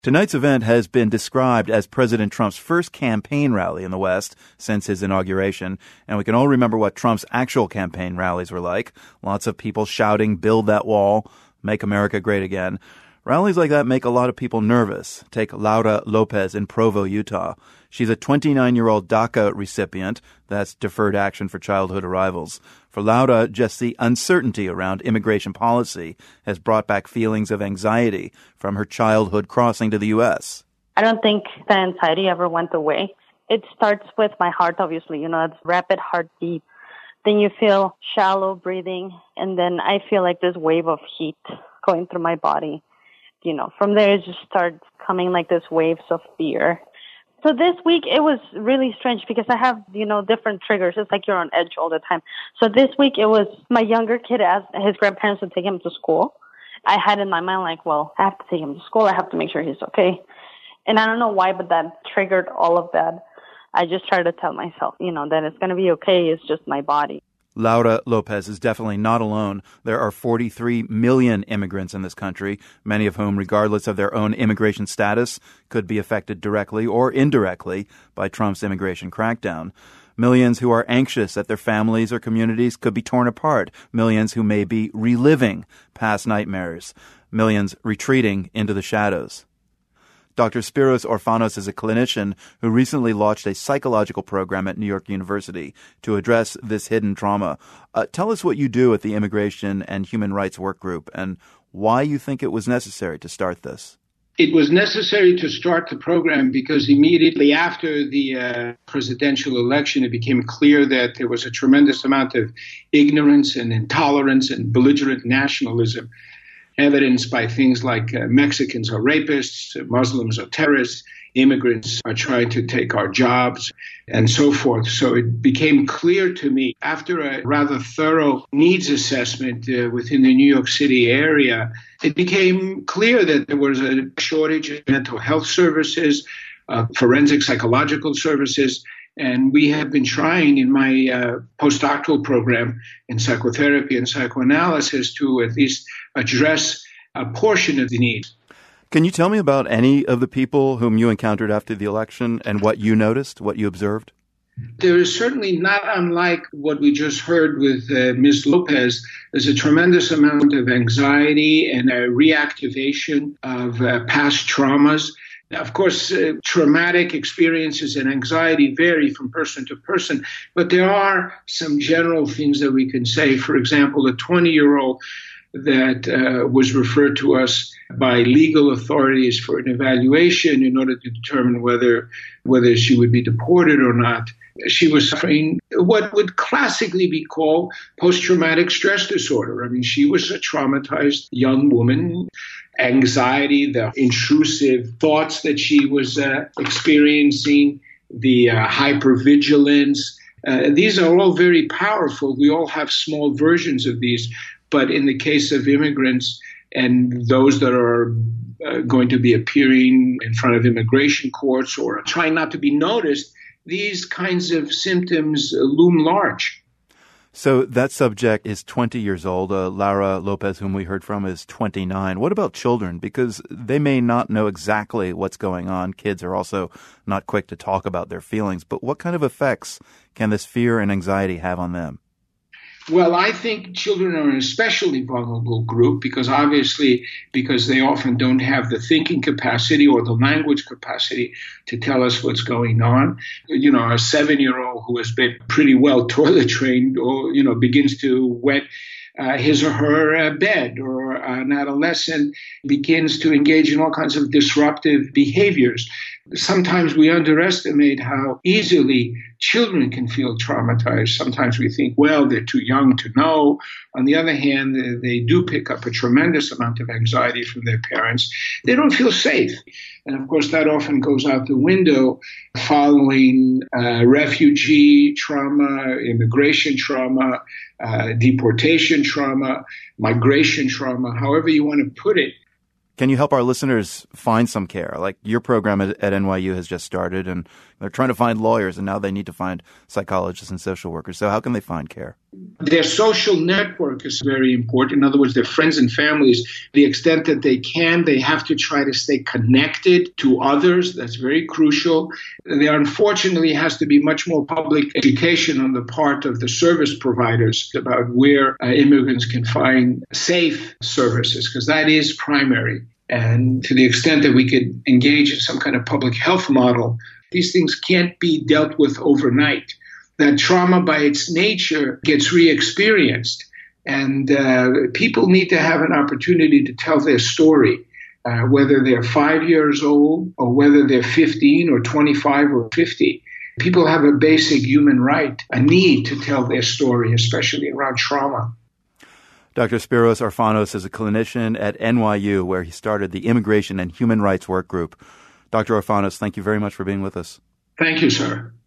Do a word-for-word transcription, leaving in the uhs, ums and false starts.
Tonight's event has been described as President Trump's first campaign rally in the West since his inauguration, and we can all remember what Trump's actual campaign rallies were like. Lots of people shouting, "Build that wall, make America great again." Rallies like that make a lot of people nervous. Take Laura Lopez in Provo, Utah. She's a twenty-nine-year-old DACA recipient. That's Deferred Action for Childhood Arrivals. For Laura, just the uncertainty around immigration policy has brought back feelings of anxiety from her childhood crossing to the U S. I don't think the anxiety ever went away. It starts with my heart, obviously. You know, it's rapid heartbeat. Then you feel shallow breathing, and then I feel like this wave of heat going through my body. You know, from there it just starts coming like this waves of fear. So this week it was really strange because I have, you know, different triggers. It's like you're on edge all the time. So this week it was my younger kid asked his grandparents to take him to school. I had in my mind like, well, I have to take him to school. I have to make sure he's okay. And I don't know why, but that triggered all of that. I just tried to tell myself, you know, that it's going to be okay. It's just my body. Laura Lopez is definitely not alone. There are forty-three million immigrants in this country, many of whom, regardless of their own immigration status, could be affected directly or indirectly by Trump's immigration crackdown. Millions who are anxious that their families or communities could be torn apart. Millions who may be reliving past nightmares. Millions retreating into the shadows. Doctor Spiros Orfanos is a clinician who recently launched a psychological program at New York University to address this hidden trauma. Uh, tell us what you do at the Immigration and Human Rights Work Group and why you think it was necessary to start this. It was necessary to start the program because immediately after the uh, presidential election, it became clear that there was a tremendous amount of ignorance and intolerance and belligerent nationalism, evidenced by things like uh, Mexicans are rapists, Muslims are terrorists, immigrants are trying to take our jobs, and so forth. So it became clear to me after a rather thorough needs assessment uh, within the New York City area, it became clear that there was a shortage of mental health services, uh, forensic psychological services. And we have been trying in my uh, postdoctoral program in psychotherapy and psychoanalysis to at least address a portion of the needs. Can you tell me about any of the people whom you encountered after the election and what you noticed, what you observed? There is certainly not unlike what we just heard with uh, Miz Lopez. There's a tremendous amount of anxiety and a reactivation of uh, past traumas. Of course, uh, traumatic experiences and anxiety vary from person to person, but there are some general things that we can say. For example, a twenty-year-old that uh, was referred to us by legal authorities for an evaluation in order to determine whether whether she would be deported or not. She was suffering what would classically be called post-traumatic stress disorder. I mean, she was a traumatized young woman. Anxiety, the intrusive thoughts that she was uh, experiencing, the uh, hypervigilance. Uh, these are all very powerful. We all have small versions of these. But in the case of immigrants and those that are uh, going to be appearing in front of immigration courts or trying not to be noticed, these kinds of symptoms uh, loom large. So that subject is twenty years old. Uh, Laura Lopez, whom we heard from, is twenty-nine. What about children? Because they may not know exactly what's going on. Kids are also not quick to talk about their feelings. But what kind of effects can this fear and anxiety have on them? Well, I think children are an especially vulnerable group because obviously, because they often don't have the thinking capacity or the language capacity to tell us what's going on. You know, a seven-year-old who has been pretty well toilet trained or, you know, begins to wet Uh, his or her uh, bed, or an adolescent begins to engage in all kinds of disruptive behaviors. Sometimes we underestimate how easily children can feel traumatized. Sometimes we think, well, they're too young to know. On the other hand, they do pick up a tremendous amount of anxiety from their parents. They don't feel safe. And of course, that often goes out the window following uh, refugee trauma, immigration trauma, uh, deportation trauma, migration trauma, however you want to put it. Can you help our listeners find some care? Like your program at, at N Y U has just started, and they're trying to find lawyers, and now they need to find psychologists and social workers. So how can they find care? Their social network is very important. In other words, their friends and families, the extent that they can, they have to try to stay connected to others. That's very crucial. There unfortunately has to be much more public education on the part of the service providers about where uh, immigrants can find safe services, because that is primary. And to the extent that we could engage in some kind of public health model, these things can't be dealt with overnight. That trauma by its nature gets re-experienced, and uh, people need to have an opportunity to tell their story, uh, whether they're five years old or whether they're fifteen or twenty-five or fifty. People have a basic human right, a need to tell their story, especially around trauma. Doctor Spyros Orfanos is a clinician at N Y U, where he started the Immigration and Human Rights Work Group. Doctor Orfanos, thank you very much for being with us. Thank you, sir.